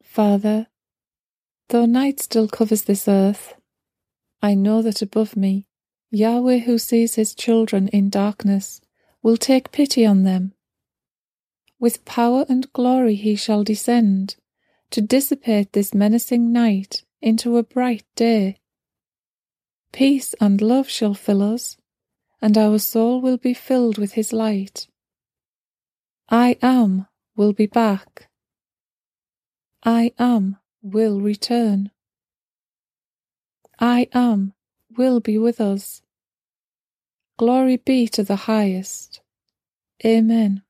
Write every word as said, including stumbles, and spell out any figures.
Father, though night still covers this earth, I know that above me, Yahweh, who sees his children in darkness, will take pity on them. With power and glory he shall descend, to dissipate this menacing night into a bright day. Peace and love shall fill us, and our soul will be filled with his light. I Am will be back. I Am will return. I Am will be with us. Glory be to the highest. Amen.